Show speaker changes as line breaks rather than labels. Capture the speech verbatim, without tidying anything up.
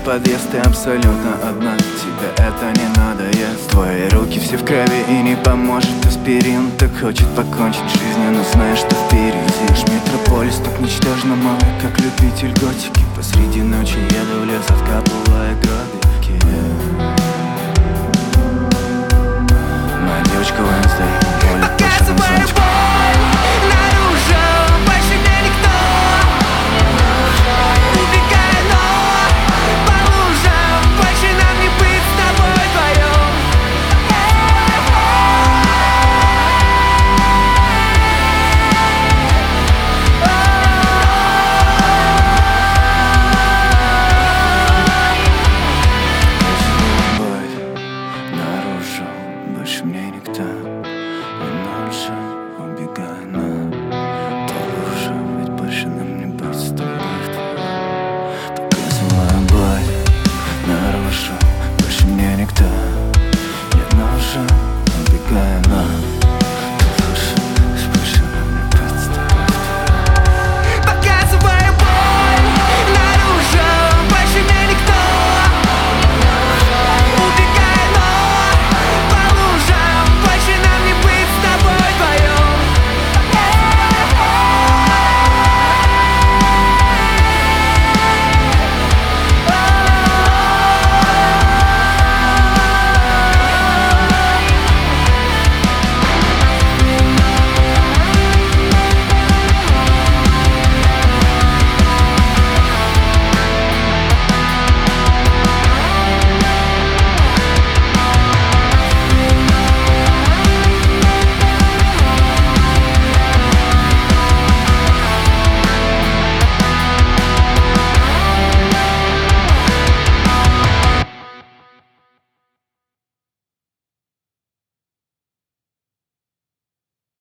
подъезд, ты абсолютно одна. Тебе это не надоест. Твои руки все в крови и не поможет аспирин. Так хочет покончить с жизнью, но знаешь, что впереди. Наш метрополис так ничтожно малый, как любитель готики. Посреди ночи еду в лес, откапываю